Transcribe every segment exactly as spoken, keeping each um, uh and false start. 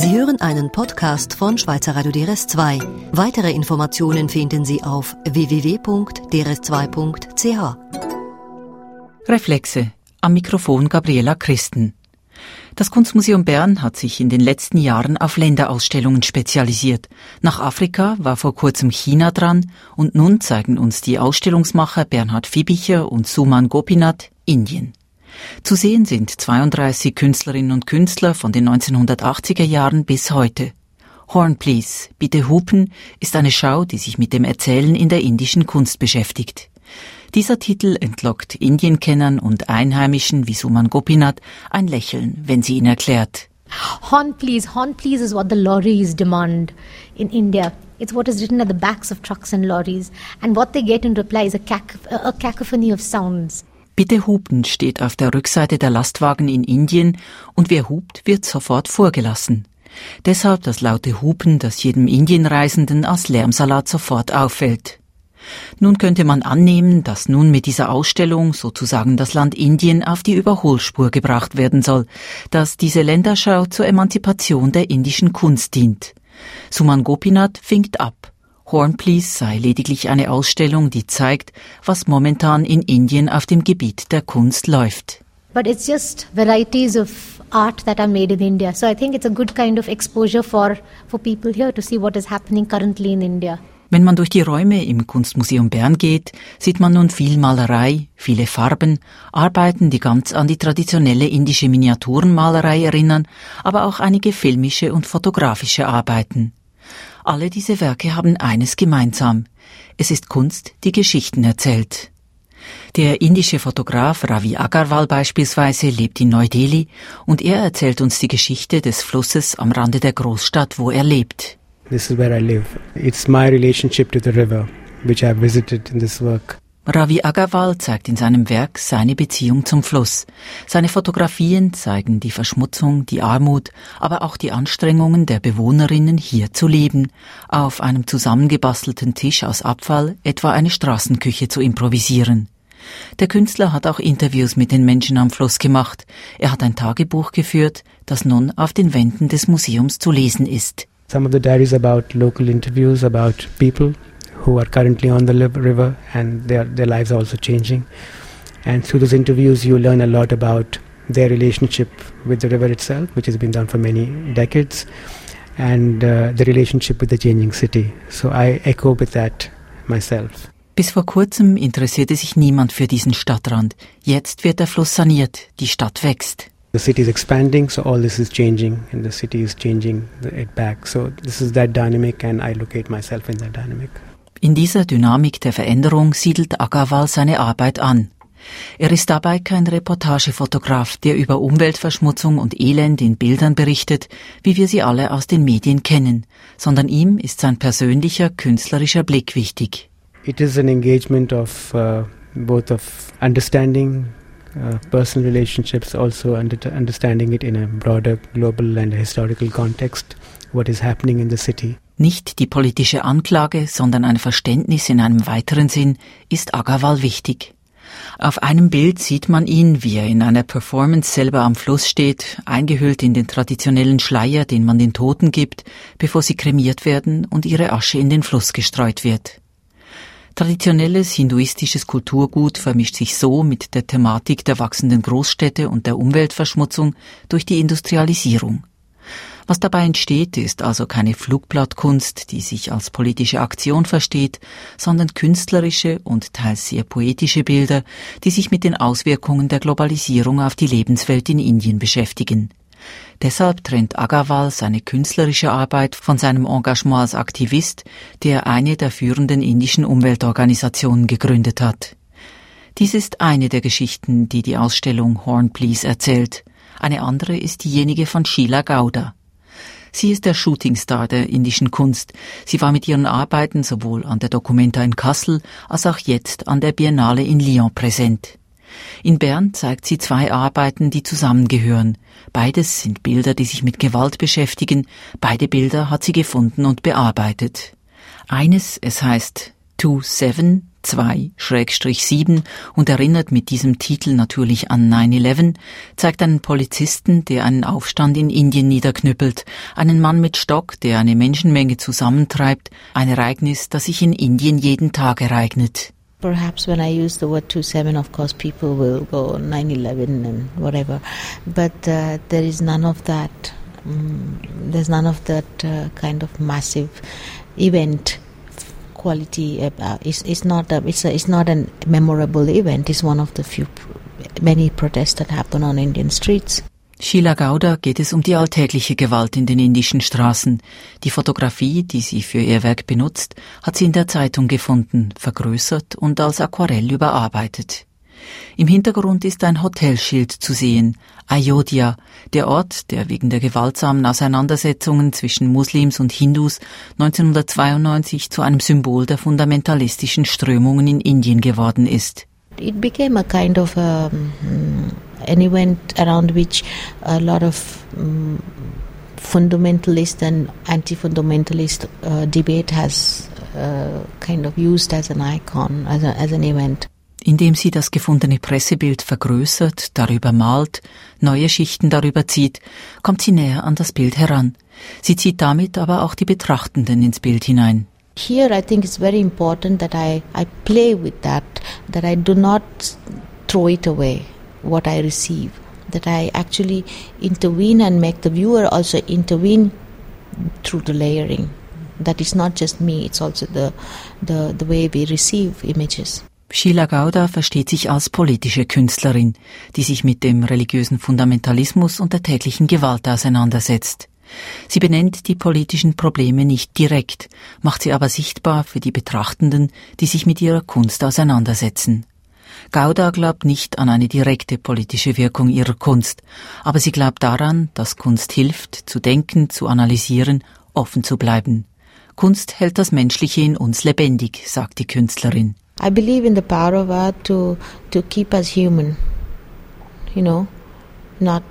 Sie hören einen Podcast von Schweizer Radio D R S zwei. Weitere Informationen finden Sie auf w w w punkt d r s zwei punkt c h. Reflexe. Am Mikrofon Gabriela Christen. Das Kunstmuseum Bern hat sich in den letzten Jahren auf Länderausstellungen spezialisiert. Nach Afrika war vor kurzem China dran und nun zeigen uns die Ausstellungsmacher Bernhard Fibicher und Suman Gopinath Indien. Zu sehen sind zweiunddreißig Künstlerinnen und Künstler von den neunzehnhundertachtziger Jahren bis heute. Horn Please, bitte hupen, ist eine Schau, die sich mit dem Erzählen in der indischen Kunst beschäftigt. Dieser Titel entlockt Indienkennern und Einheimischen wie Suman Gopinath ein Lächeln, wenn sie ihn erklärt. Horn Please, Horn Please is what the lorries demand in India. It's what is written at the backs of trucks and lorries. And what they get in reply is a, cac- a cacophony of sounds. Bitte hupen steht auf der Rückseite der Lastwagen in Indien und wer hupt, wird sofort vorgelassen. Deshalb das laute Hupen, das jedem Indienreisenden als Lärmsalat sofort auffällt. Nun könnte man annehmen, dass nun mit dieser Ausstellung sozusagen das Land Indien auf die Überholspur gebracht werden soll, dass diese Länderschau zur Emanzipation der indischen Kunst dient. Suman Gopinath winkt ab. Horn Please sei lediglich eine Ausstellung, die zeigt, was momentan in Indien auf dem Gebiet der Kunst läuft. But it's just varieties of art that are made in India. So I think it's a good kind of exposure for, for people here to see what is happening currently in India. Wenn man durch die Räume im Kunstmuseum Bern geht, sieht man nun viel Malerei, viele Farben, Arbeiten, die ganz an die traditionelle indische Miniaturenmalerei erinnern, aber auch einige filmische und fotografische Arbeiten. Alle diese Werke haben eines gemeinsam. Es ist Kunst, die Geschichten erzählt. Der indische Fotograf Ravi Agarwal beispielsweise lebt in Neu-Delhi und er erzählt uns die Geschichte des Flusses am Rande der Großstadt, wo er lebt. This is where I live. It's my relationship to the river, which I've visited in this work. Ravi Agarwal zeigt in seinem Werk seine Beziehung zum Fluss. Seine Fotografien zeigen die Verschmutzung, die Armut, aber auch die Anstrengungen der Bewohnerinnen, hier zu leben, auf einem zusammengebastelten Tisch aus Abfall etwa eine Straßenküche zu improvisieren. Der Künstler hat auch Interviews mit den Menschen am Fluss gemacht. Er hat ein Tagebuch geführt, das nun auf den Wänden des Museums zu lesen ist. Some of the diaries about local interviews about people who are currently on the river and their their lives are also changing. And through those interviews you learn a lot about their relationship with the river itself, which has been done for many decades, and uh, the relationship with the changing city. So I echo with that myself. Bis vor kurzem interessierte sich niemand für diesen Stadtrand. Jetzt wird der Fluss saniert, die Stadt wächst. The city is expanding, so all this is changing, and the city is changing it back. So this is that dynamic, and I locate myself in that dynamic. In dieser Dynamik der Veränderung siedelt Agarwal seine Arbeit an. Er ist dabei kein Reportagefotograf, der über Umweltverschmutzung und Elend in Bildern berichtet, wie wir sie alle aus den Medien kennen, sondern ihm ist sein persönlicher, künstlerischer Blick wichtig. It is an engagement of uh, both of understanding uh, personal relationships, also under understanding it in a broader global and historical context, what is happening in the city. Nicht die politische Anklage, sondern ein Verständnis in einem weiteren Sinn ist Agarwal wichtig. Auf einem Bild sieht man ihn, wie er in einer Performance selber am Fluss steht, eingehüllt in den traditionellen Schleier, den man den Toten gibt, bevor sie kremiert werden und ihre Asche in den Fluss gestreut wird. Traditionelles hinduistisches Kulturgut vermischt sich so mit der Thematik der wachsenden Großstädte und der Umweltverschmutzung durch die Industrialisierung. Was dabei entsteht, ist also keine Flugblattkunst, die sich als politische Aktion versteht, sondern künstlerische und teils sehr poetische Bilder, die sich mit den Auswirkungen der Globalisierung auf die Lebenswelt in Indien beschäftigen. Deshalb trennt Agarwal seine künstlerische Arbeit von seinem Engagement als Aktivist, der eine der führenden indischen Umweltorganisationen gegründet hat. Dies ist eine der Geschichten, die die Ausstellung Horn Please erzählt. Eine andere ist diejenige von Sheila Gowda. Sie ist der Shootingstar der indischen Kunst. Sie war mit ihren Arbeiten sowohl an der Documenta in Kassel als auch jetzt an der Biennale in Lyon präsent. In Bern zeigt sie zwei Arbeiten, die zusammengehören. Beides sind Bilder, die sich mit Gewalt beschäftigen. Beide Bilder hat sie gefunden und bearbeitet. Eines, es heißt Two Seven, zwei sieben und erinnert mit diesem Titel natürlich an nine eleven, zeigt einen Polizisten, der einen Aufstand in Indien niederknüppelt, einen Mann mit Stock, der eine Menschenmenge zusammentreibt, ein Ereignis, das sich in Indien jeden Tag ereignet. Perhaps when I use the word two seven, of course people will go nine eleven and whatever, but uh, there is none of that. Um, there's none of that uh, kind of massive event quality. Uh, it's, it's not a, it's a, it's not a memorable event. It's one of the few many protests that happen on Indian streets. Sheila Gowda geht es um die alltägliche Gewalt in den indischen Straßen. Die Fotografie, die sie für ihr Werk benutzt, hat sie in der Zeitung gefunden, vergrößert und als Aquarell überarbeitet. Im Hintergrund ist ein Hotelschild zu sehen, Ayodhya, der Ort, der wegen der gewaltsamen Auseinandersetzungen zwischen Muslims und Hindus neunzehnhundertzweiundneunzig zu einem Symbol der fundamentalistischen Strömungen in Indien geworden ist. It became a kind of a, an event around which a lot of um, fundamentalist and anti-fundamentalist uh, debate has uh, kind of used as an icon, as, a, as an event. Indem sie das gefundene Pressebild vergrößert, darüber malt, neue Schichten darüber zieht, kommt sie näher an das Bild heran. Sie zieht damit aber auch die Betrachtenden ins Bild hinein. Here I think it's very important that I, I play with that, that I do not throw it away, what I receive, that I actually intervene and make the viewer also intervene through the layering. That is not just me, it's also the, the, the way we receive images. Sheila Gowda versteht sich als politische Künstlerin, die sich mit dem religiösen Fundamentalismus und der täglichen Gewalt auseinandersetzt. Sie benennt die politischen Probleme nicht direkt, macht sie aber sichtbar für die Betrachtenden, die sich mit ihrer Kunst auseinandersetzen. Gowda glaubt nicht an eine direkte politische Wirkung ihrer Kunst, aber sie glaubt daran, dass Kunst hilft, zu denken, zu analysieren, offen zu bleiben. Kunst hält das Menschliche in uns lebendig, sagt die Künstlerin. I believe in the power of art to to keep us human, you know, not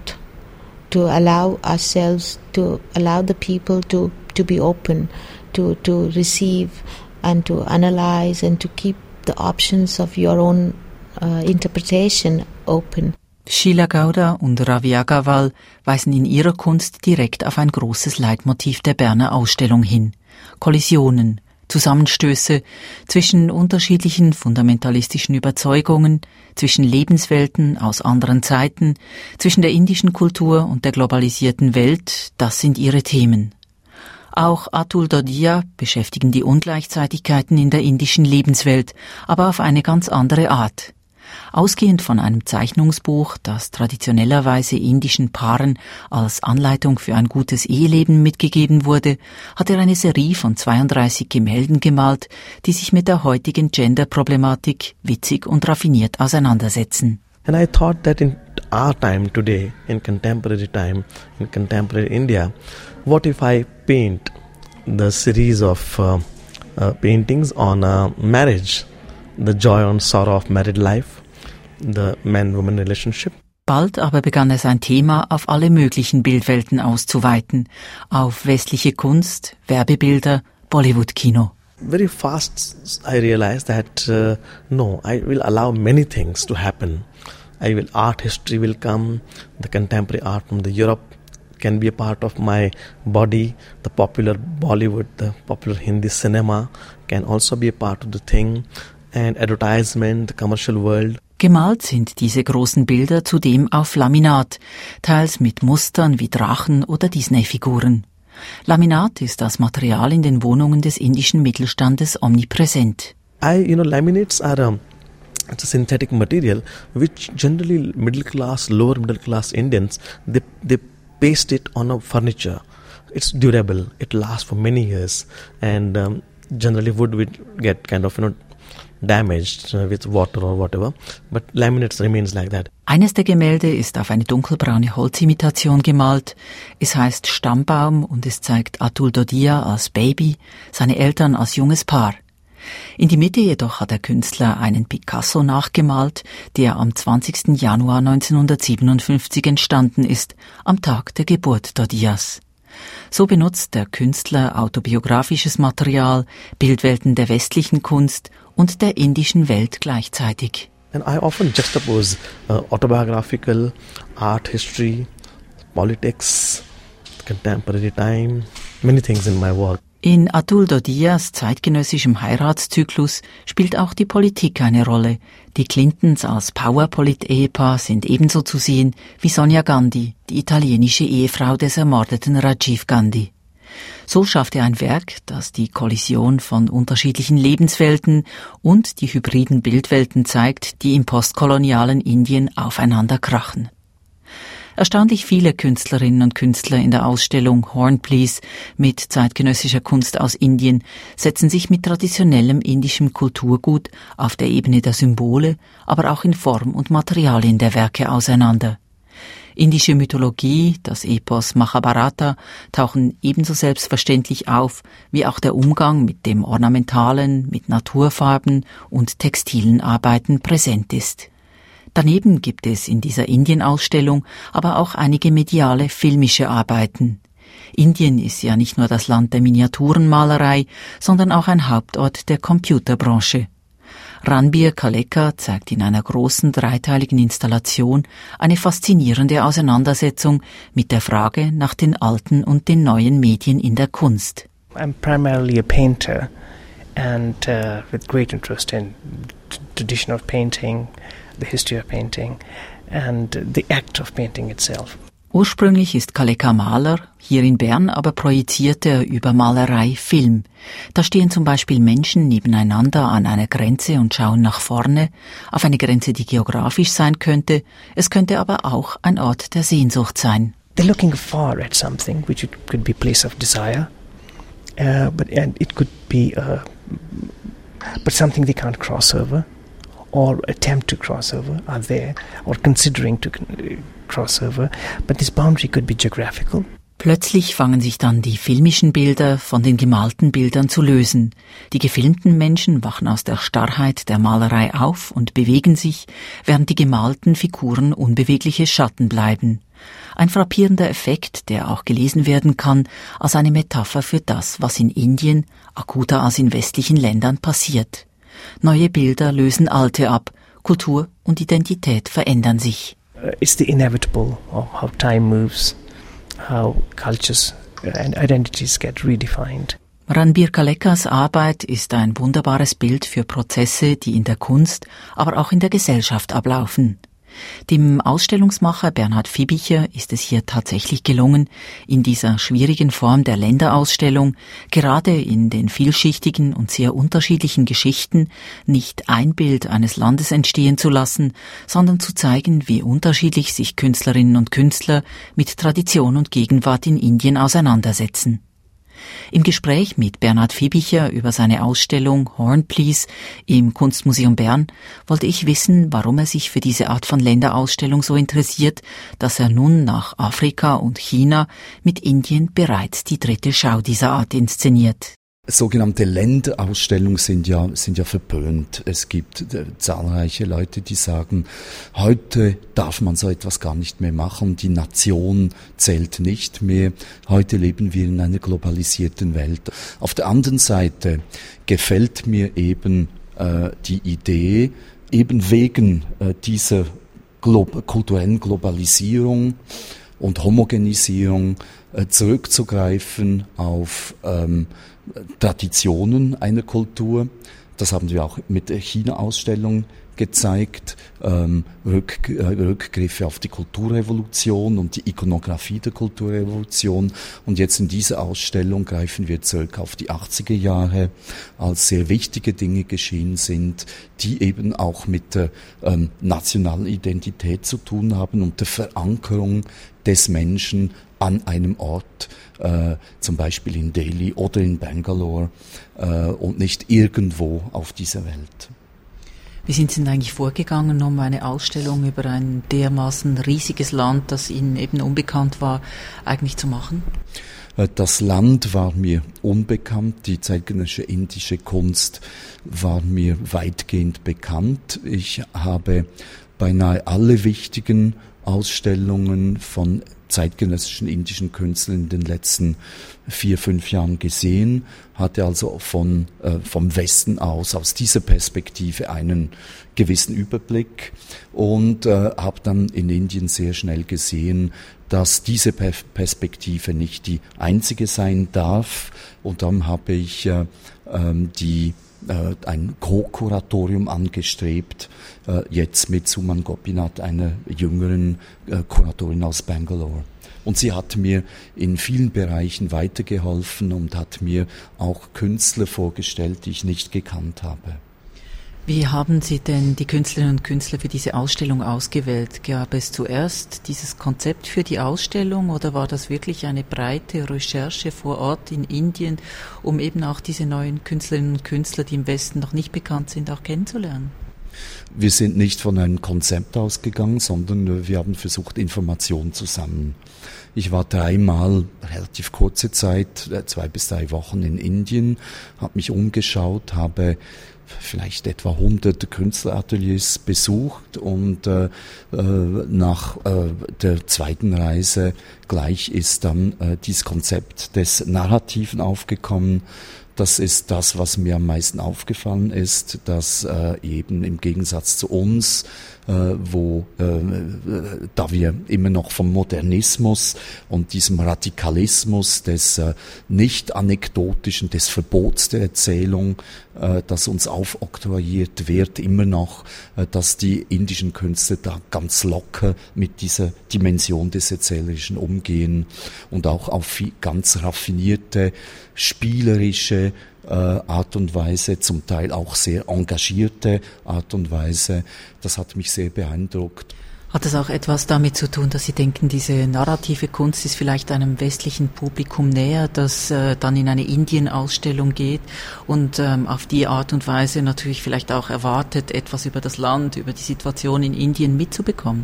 to allow ourselves, to allow the people to, to be open, to, to receive and to analyze and to keep the options of your own uh, interpretation open. Sheila Gowda und Ravi Agarwal weisen in ihrer Kunst direkt auf ein großes Leitmotiv der Berner Ausstellung hin. Kollisionen, Zusammenstöße zwischen unterschiedlichen fundamentalistischen Überzeugungen, zwischen Lebenswelten aus anderen Zeiten, zwischen der indischen Kultur und der globalisierten Welt, das sind ihre Themen. Auch Atul Dodiya beschäftigen die Ungleichzeitigkeiten in der indischen Lebenswelt, aber auf eine ganz andere Art. Ausgehend von einem Zeichnungsbuch, das traditionellerweise indischen Paaren als Anleitung für ein gutes Eheleben mitgegeben wurde, hat er eine Serie von zweiunddreißig Gemälden gemalt, die sich mit der heutigen Gender-Problematik witzig und raffiniert auseinandersetzen. And I thought that in our time today, in contemporary time, in contemporary India, what if I paint the series of uh, uh, paintings on uh, marriage, the joy and sorrow of married life, the man-woman relationship. Bald aber begann er sein Thema auf alle möglichen Bildwelten auszuweiten, auf westliche Kunst, Werbebilder, Bollywood-Kino. Very fast I realized that uh, no, I will allow many things to happen. I will, art history will come, the contemporary art from the Europe can be a part of my body, the popular Bollywood, the popular Hindi cinema can also be a part of the thing, and advertisement, the commercial world. Gemalt sind diese großen Bilder zudem auf Laminat, teils mit Mustern wie Drachen oder Disney-Figuren. Laminat ist als Material in den Wohnungen des indischen Mittelstandes omnipräsent. I, you know, laminates are a, it's a synthetic material which generally middle class, lower middle class Indians, they, they paste it on a furniture. It's durable, it lasts for many years, and um, generally wood will get kind of, you know, damaged uh, with water or whatever, but laminates remains like that. Eines der Gemälde ist auf eine dunkelbraune Holzimitation gemalt. Es heißt Stammbaum und es zeigt Atul Dodiya als Baby, seine Eltern als junges Paar. In die Mitte jedoch hat der Künstler einen Picasso nachgemalt, der am zwanzigsten Januar neunzehnhundertsiebenundfünfzig entstanden ist, am Tag der Geburt Dodiyas. So benutzt der Künstler autobiografisches Material, Bildwelten der westlichen Kunst und der indischen Welt gleichzeitig. And I often juxtapose uh, autobiographical, art history, politics, contemporary time, many things in my work. In Atul Dodias zeitgenössischem Heiratszyklus spielt auch die Politik eine Rolle. Die Clintons als Powerpolit-Ehepaar sind ebenso zu sehen wie Sonia Gandhi, die italienische Ehefrau des ermordeten Rajiv Gandhi. So schafft er ein Werk, das die Kollision von unterschiedlichen Lebenswelten und die hybriden Bildwelten zeigt, die im postkolonialen Indien aufeinander krachen. Erstaunlich viele Künstlerinnen und Künstler in der Ausstellung Horn Please mit zeitgenössischer Kunst aus Indien setzen sich mit traditionellem indischem Kulturgut auf der Ebene der Symbole, aber auch in Form und Materialien der Werke auseinander. Indische Mythologie, das Epos Mahabharata tauchen ebenso selbstverständlich auf, wie auch der Umgang mit dem Ornamentalen, mit Naturfarben und textilen Arbeiten präsent ist. Daneben gibt es in dieser Indien-Ausstellung aber auch einige mediale filmische Arbeiten. Indien ist ja nicht nur das Land der Miniaturenmalerei, sondern auch ein Hauptort der Computerbranche. Ranbir Kaleka zeigt in einer großen dreiteiligen Installation eine faszinierende Auseinandersetzung mit der Frage nach den alten und den neuen Medien in der Kunst. I'm primarily a painter and uh, with great interest in t- tradition of painting, the history of painting and the act of painting itself. Ursprünglich ist Kaleka Maler, hier in Bern aber projiziert er über Malerei Film. Da stehen zum Beispiel Menschen nebeneinander an einer Grenze und schauen nach vorne, auf eine Grenze, die geografisch sein könnte. Es könnte aber auch ein Ort der Sehnsucht sein. They're looking far at something, which it could be a place of desire, uh, but and it could be, uh, but something they can't cross over. Or attempt to cross over are there, or considering to cross over, but this boundary could be geographical. Plötzlich fangen sich dann die filmischen Bilder von den gemalten Bildern zu lösen. Die gefilmten Menschen wachen aus der Starrheit der Malerei auf und bewegen sich, während die gemalten Figuren unbewegliche Schatten bleiben. Ein frappierender Effekt, der auch gelesen werden kann als eine Metapher für das, was in Indien, akuter als in westlichen Ländern, passiert. Neue Bilder lösen alte ab, Kultur und Identität verändern sich. Uh, it's the inevitable of how time moves, how cultures and identities get redefined. Ranbir Kalekas Arbeit ist ein wunderbares Bild für Prozesse, die in der Kunst, aber auch in der Gesellschaft ablaufen. Dem Ausstellungsmacher Bernhard Fibicher ist es hier tatsächlich gelungen, in dieser schwierigen Form der Länderausstellung, gerade in den vielschichtigen und sehr unterschiedlichen Geschichten, nicht ein Bild eines Landes entstehen zu lassen, sondern zu zeigen, wie unterschiedlich sich Künstlerinnen und Künstler mit Tradition und Gegenwart in Indien auseinandersetzen. Im Gespräch mit Bernhard Fibicher über seine Ausstellung Horn Please im Kunstmuseum Bern wollte ich wissen, warum er sich für diese Art von Länderausstellung so interessiert, dass er nun nach Afrika und China mit Indien bereits die dritte Schau dieser Art inszeniert. Sogenannte Länderausstellungen sind ja, sind ja verpönt. Es gibt äh, zahlreiche Leute, die sagen, heute darf man so etwas gar nicht mehr machen, die Nation zählt nicht mehr, heute leben wir in einer globalisierten Welt. Auf der anderen Seite gefällt mir eben äh, die Idee, eben wegen äh, dieser Glo- kulturellen Globalisierung und Homogenisierung äh, zurückzugreifen auf ähm, Traditionen einer Kultur. Das haben wir auch mit der China-Ausstellung gezeigt. Ähm, Rück, äh, Rückgriffe auf die Kulturrevolution und die Ikonografie der Kulturrevolution. Und jetzt in dieser Ausstellung greifen wir zurück auf die achtziger Jahre, als sehr wichtige Dinge geschehen sind, die eben auch mit der ähm, nationalen Identität zu tun haben und der Verankerung des Menschen an einem Ort, äh, zum Beispiel in Delhi oder in Bangalore äh, und nicht irgendwo auf dieser Welt. Wie sind Sie denn eigentlich vorgegangen, um eine Ausstellung über ein dermaßen riesiges Land, das Ihnen eben unbekannt war, eigentlich zu machen? Das Land war mir unbekannt, die zeitgenössische indische Kunst war mir weitgehend bekannt. Ich habe beinahe alle wichtigen Ausstellungen von zeitgenössischen indischen Künstlern in den letzten vier, fünf Jahren gesehen, hatte also von, äh, vom Westen aus, aus dieser Perspektive einen gewissen Überblick und äh, habe dann in Indien sehr schnell gesehen, dass diese per- Perspektive nicht die einzige sein darf, und dann habe ich äh, ähm, die äh, ein Co-Kuratorium angestrebt, äh, jetzt mit Suman Gopinath, einer jüngeren äh, Kuratorin aus Bangalore. Und sie hat mir in vielen Bereichen weitergeholfen und hat mir auch Künstler vorgestellt, die ich nicht gekannt habe. Wie haben Sie denn die Künstlerinnen und Künstler für diese Ausstellung ausgewählt? Gab es zuerst dieses Konzept für die Ausstellung oder war das wirklich eine breite Recherche vor Ort in Indien, um eben auch diese neuen Künstlerinnen und Künstler, die im Westen noch nicht bekannt sind, auch kennenzulernen? Wir sind nicht von einem Konzept ausgegangen, sondern wir haben versucht, Informationen zu sammeln. Ich war dreimal, relativ kurze Zeit, zwei bis drei Wochen in Indien, habe mich umgeschaut, habe vielleicht etwa hundert Künstlerateliers besucht und äh, nach äh, der zweiten Reise gleich ist dann äh, dieses Konzept des Narrativen aufgekommen. Das ist das, was mir am meisten aufgefallen ist, dass äh, eben im Gegensatz zu uns, äh, wo äh, da wir immer noch vom Modernismus und diesem Radikalismus des äh, nicht anekdotischen, des Verbots der Erzählung, äh, das uns aufoktroyiert wird, immer noch, äh, dass die indischen Künstler da ganz locker mit dieser Dimension des Erzählerischen umgehen und auch auf viel, ganz raffinierte, spielerische äh, Art und Weise, zum Teil auch sehr engagierte Art und Weise. Das hat mich sehr beeindruckt. Hat es auch etwas damit zu tun, dass Sie denken, diese narrative Kunst ist vielleicht einem westlichen Publikum näher, das äh, dann in eine Indien-Ausstellung geht und ähm, auf die Art und Weise natürlich vielleicht auch erwartet, etwas über das Land, über die Situation in Indien mitzubekommen?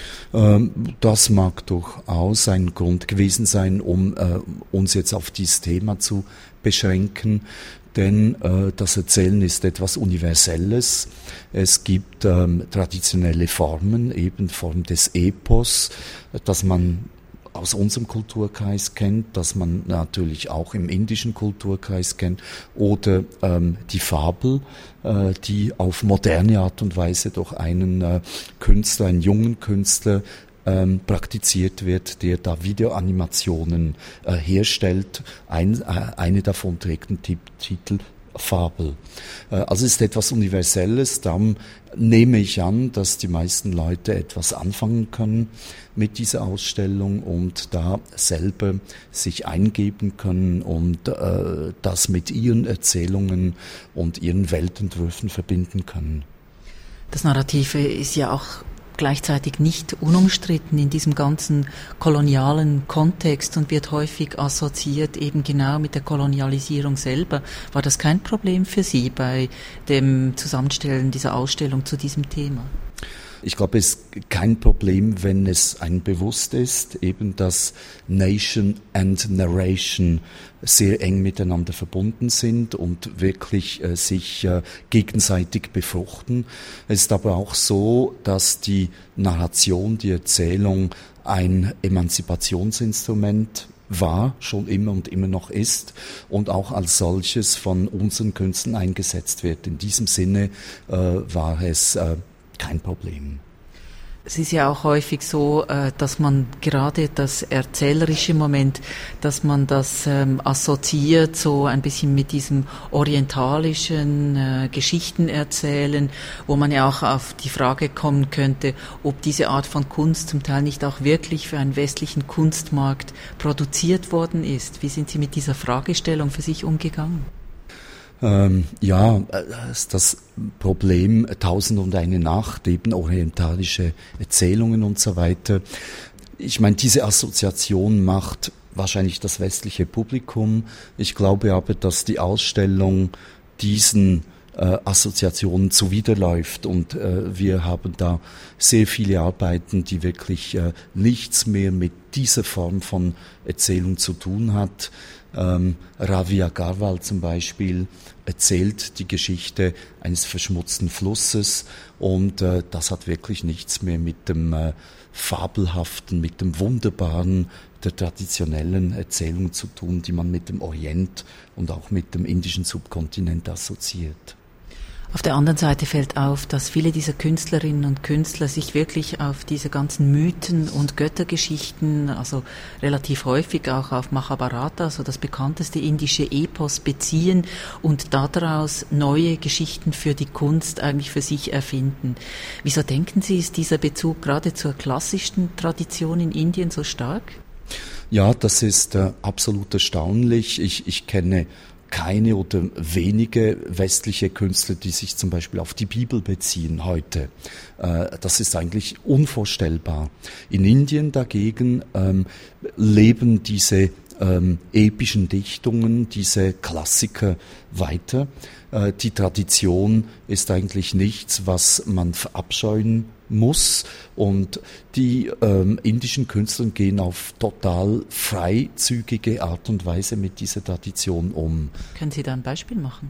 Das mag durchaus ein Grund gewesen sein, um äh, uns jetzt auf dieses Thema zu beschränken, denn äh, das Erzählen ist etwas Universelles. Es gibt ähm, traditionelle Formen, eben Form des Epos, das man aus unserem Kulturkreis kennt, das man natürlich auch im indischen Kulturkreis kennt, oder ähm, die Fabel, äh, die auf moderne Art und Weise durch einen äh, Künstler, einen jungen Künstler ähm, praktiziert wird, der da Videoanimationen äh, herstellt. Ein, äh, eine davon trägt den Titel Fabel. Also es ist etwas Universelles, darum nehme ich an, dass die meisten Leute etwas anfangen können mit dieser Ausstellung und da selber sich eingeben können und äh, das mit ihren Erzählungen und ihren Weltentwürfen verbinden können. Das Narrative ist ja auch gleichzeitig nicht unumstritten in diesem ganzen kolonialen Kontext und wird häufig assoziiert eben genau mit der Kolonialisierung selber. War das kein Problem für Sie bei dem Zusammenstellen dieser Ausstellung zu diesem Thema? Ich glaube, es ist kein Problem, wenn es einem bewusst ist, eben dass Nation and Narration sehr eng miteinander verbunden sind und wirklich äh, sich äh, gegenseitig befruchten. Es ist aber auch so, dass die Narration, die Erzählung ein Emanzipationsinstrument war, schon immer und immer noch ist und auch als solches von unseren Künstlern eingesetzt wird. In diesem Sinne äh, war es äh, kein Problem. Es ist ja auch häufig so, dass man gerade das erzählerische Moment, dass man das ähm, assoziiert so ein bisschen mit diesem orientalischen äh, Geschichtenerzählen, wo man ja auch auf die Frage kommen könnte, ob diese Art von Kunst zum Teil nicht auch wirklich für einen westlichen Kunstmarkt produziert worden ist. Wie sind Sie mit dieser Fragestellung für sich umgegangen? Ähm, ja, ist das Problem Tausend und eine Nacht, eben orientalische Erzählungen und so weiter. Ich meine, diese Assoziation macht wahrscheinlich das westliche Publikum. Ich glaube aber, dass die Ausstellung diesen äh, Assoziationen zuwiderläuft und äh, wir haben da sehr viele Arbeiten, die wirklich äh, nichts mehr mit dieser Form von Erzählung zu tun hat. Ähm, Ravi Agarwal zum Beispiel erzählt die Geschichte eines verschmutzten Flusses und äh, das hat wirklich nichts mehr mit dem äh, Fabelhaften, mit dem Wunderbaren der traditionellen Erzählung zu tun, die man mit dem Orient und auch mit dem indischen Subkontinent assoziiert. Auf der anderen Seite fällt auf, dass viele dieser Künstlerinnen und Künstler sich wirklich auf diese ganzen Mythen und Göttergeschichten, also relativ häufig auch auf Mahabharata, also das bekannteste indische Epos, beziehen und daraus neue Geschichten für die Kunst eigentlich für sich erfinden. Wieso denken Sie, ist dieser Bezug gerade zur klassischen Tradition in Indien so stark? Ja, das ist äh, absolut erstaunlich. Ich, ich kenne keine oder wenige westliche Künstler, die sich zum Beispiel auf die Bibel beziehen heute. Äh, das ist eigentlich unvorstellbar. In Indien dagegen ähm, leben diese ähm, epischen Dichtungen, diese Klassiker weiter. Äh, die Tradition ist eigentlich nichts, was man verabscheuen muss, und die ähm, indischen Künstler gehen auf total freizügige Art und Weise mit dieser Tradition um. Können Sie da ein Beispiel machen?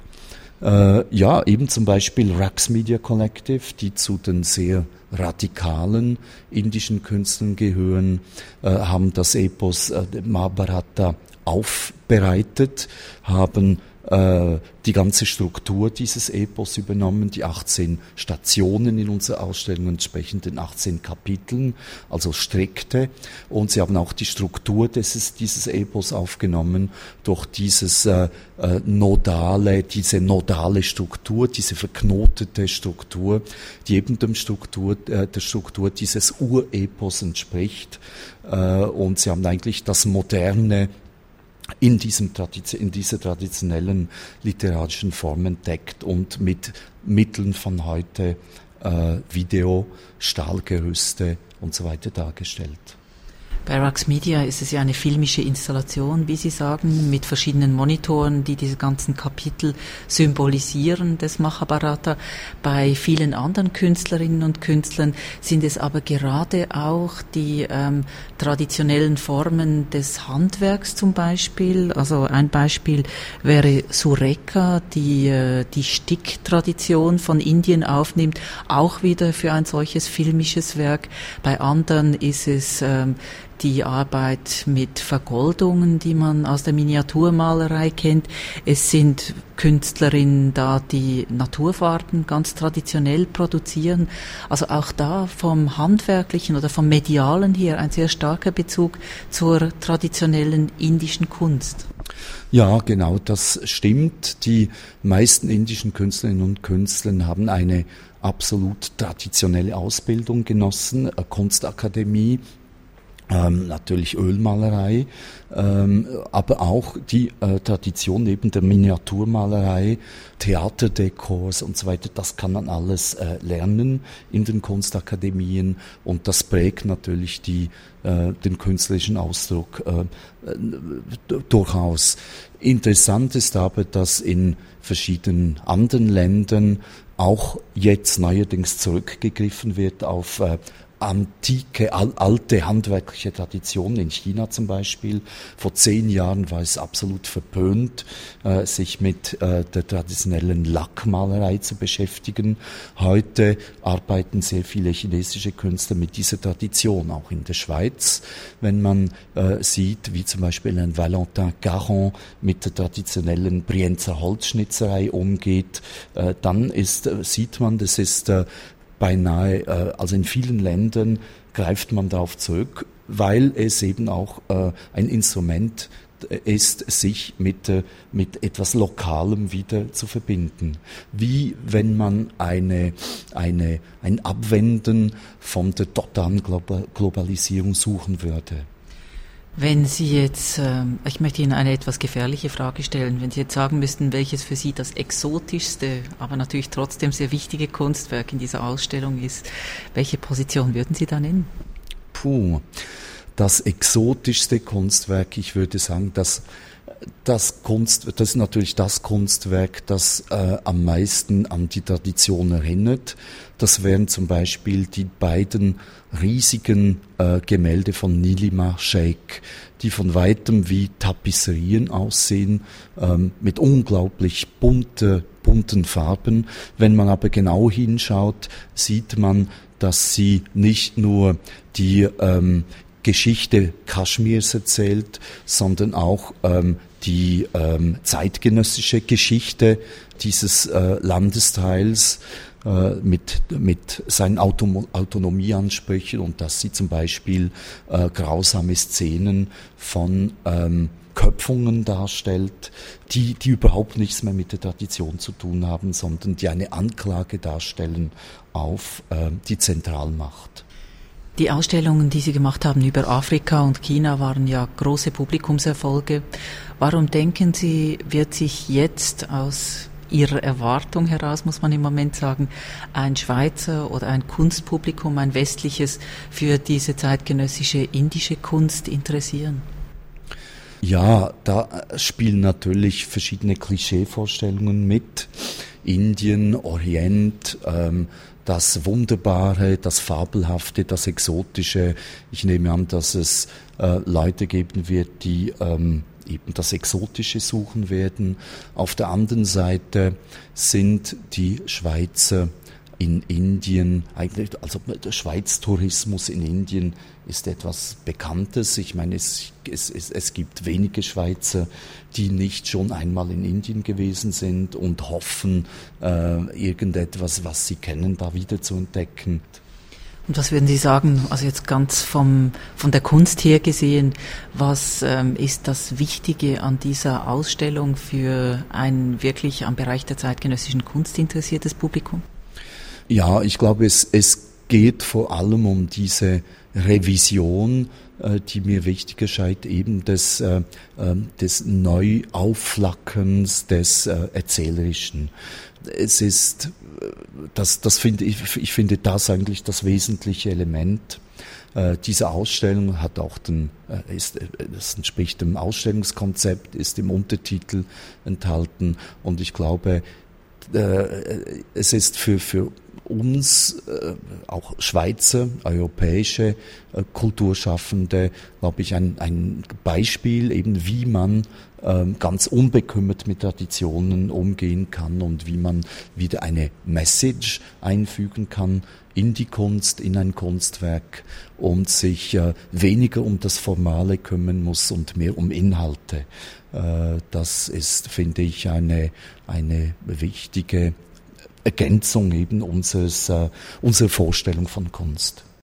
Äh, ja, eben zum Beispiel Rax Media Collective, die zu den sehr radikalen indischen Künstlern gehören, äh, haben das Epos äh, Mahabharata aufbereitet, haben die ganze Struktur dieses Epos übernommen, die achtzehn Stationen in unserer Ausstellung entsprechend den achtzehn Kapiteln, also strikte, und sie haben auch die Struktur dieses, dieses Epos aufgenommen durch dieses äh, nodale, diese nodale Struktur, diese verknotete Struktur, die eben dem Struktur, äh, der Struktur dieses Urepos entspricht, äh, und sie haben eigentlich das moderne in diesem in dieser traditionellen literarischen Form entdeckt und mit Mitteln von heute äh, Video, Stahlgerüste und so weiter dargestellt. Bei Rax Media ist es ja eine filmische Installation, wie Sie sagen, mit verschiedenen Monitoren, die diese ganzen Kapitel symbolisieren des Mahabharata. Bei vielen anderen Künstlerinnen und Künstlern sind es aber gerade auch die ähm, traditionellen Formen des Handwerks zum Beispiel. Also ein Beispiel wäre Sureka, die äh, die Sticktradition von Indien aufnimmt, auch wieder für ein solches filmisches Werk. Bei anderen ist es ähm, die Arbeit mit Vergoldungen, die man aus der Miniaturmalerei kennt. Es sind Künstlerinnen da, die Naturfarben ganz traditionell produzieren. Also auch da vom Handwerklichen oder vom Medialen her ein sehr starker Bezug zur traditionellen indischen Kunst. Ja, genau, das stimmt. Die meisten indischen Künstlerinnen und Künstler haben eine absolut traditionelle Ausbildung genossen, eine Kunstakademie, Ähm, natürlich Ölmalerei, ähm, aber auch die äh, Tradition neben der Miniaturmalerei, Theaterdekors und so weiter, das kann man alles äh, lernen in den Kunstakademien, und das prägt natürlich die, äh, den künstlerischen Ausdruck äh, äh, durchaus. Interessant ist aber, dass in verschiedenen anderen Ländern auch jetzt neuerdings zurückgegriffen wird auf äh, antike, al- alte handwerkliche Traditionen. In China zum Beispiel. Vor zehn Jahren war es absolut verpönt, äh, sich mit äh, der traditionellen Lackmalerei zu beschäftigen. Heute arbeiten sehr viele chinesische Künstler mit dieser Tradition, auch in der Schweiz. Wenn man äh, sieht, wie zum Beispiel ein Valentin Caron mit der traditionellen Brienzer Holzschnitzerei umgeht, äh, dann ist, äh, sieht man, das ist äh, beinahe, äh, also in vielen Ländern greift man darauf zurück, weil es eben auch äh, ein Instrument ist, sich mit, äh, mit etwas Lokalem wieder zu verbinden. Wie wenn man eine, eine, ein Abwenden von der totalen Global- Globalisierung suchen würde. Wenn Sie jetzt, ähm, ich möchte Ihnen eine etwas gefährliche Frage stellen, wenn Sie jetzt sagen müssten, welches für Sie das exotischste, aber natürlich trotzdem sehr wichtige Kunstwerk in dieser Ausstellung ist, welche Position würden Sie da nennen? Puh, das exotischste Kunstwerk, ich würde sagen, dass das Kunst, das ist natürlich das Kunstwerk, das äh, am meisten an die Tradition erinnert. Das wären zum Beispiel die beiden riesigen äh, Gemälde von Nilima Sheikh, die von weitem wie Tapisserien aussehen, ähm, mit unglaublich bunte, bunten Farben. Wenn man aber genau hinschaut, sieht man, dass sie nicht nur die ähm, Geschichte Kaschmirs erzählt, sondern auch ähm, die ähm, zeitgenössische Geschichte dieses äh, Landesteils äh, mit, mit seinen Auto- Autonomieansprüchen und dass sie zum Beispiel äh, grausame Szenen von ähm, Köpfungen darstellt, die, die überhaupt nichts mehr mit der Tradition zu tun haben, sondern die eine Anklage darstellen auf äh, die Zentralmacht. Die Ausstellungen, die Sie gemacht haben über Afrika und China, waren ja große Publikumserfolge. Warum denken Sie, wird sich jetzt aus Ihrer Erwartung heraus, muss man im Moment sagen, ein Schweizer oder ein Kunstpublikum, ein westliches, für diese zeitgenössische indische Kunst interessieren? Ja, da spielen natürlich verschiedene Klischeevorstellungen mit. Indien, Orient, ähm, das Wunderbare, das Fabelhafte, das Exotische. Ich nehme an, dass es äh, Leute geben wird, die ähm, eben das Exotische suchen werden. Auf der anderen Seite sind die Schweizer in Indien, eigentlich, also der Schweiz-Tourismus in Indien ist etwas Bekanntes. Ich meine, es, es, es, es gibt wenige Schweizer, die nicht schon einmal in Indien gewesen sind und hoffen, äh, irgendetwas, was sie kennen, da wieder zu entdecken. Und was würden Sie sagen, also jetzt ganz vom, von der Kunst her gesehen, was ähm, ist das Wichtige an dieser Ausstellung für ein wirklich am Bereich der zeitgenössischen Kunst interessiertes Publikum? Ja, ich glaube, es, es geht vor allem um diese Revision, äh, die mir wichtig erscheint, eben des, äh, des Neuaufflackerns, des äh, Erzählerischen. Es ist, das, das finde ich, ich finde das eigentlich das wesentliche Element. Äh, diese Ausstellung hat auch den, äh, ist, das entspricht dem Ausstellungskonzept, ist im Untertitel enthalten und ich glaube, äh, es ist für, für uns, äh, auch Schweizer, europäische äh, Kulturschaffende, glaube ich, ein, ein Beispiel, eben wie man äh, ganz unbekümmert mit Traditionen umgehen kann und wie man wieder eine Message einfügen kann in die Kunst, in ein Kunstwerk und sich äh, weniger um das Formale kümmern muss und mehr um Inhalte. Äh, das ist, finde ich, eine, eine wichtige Ergänzung eben unseres, äh, unserer Vorstellung von Kunst.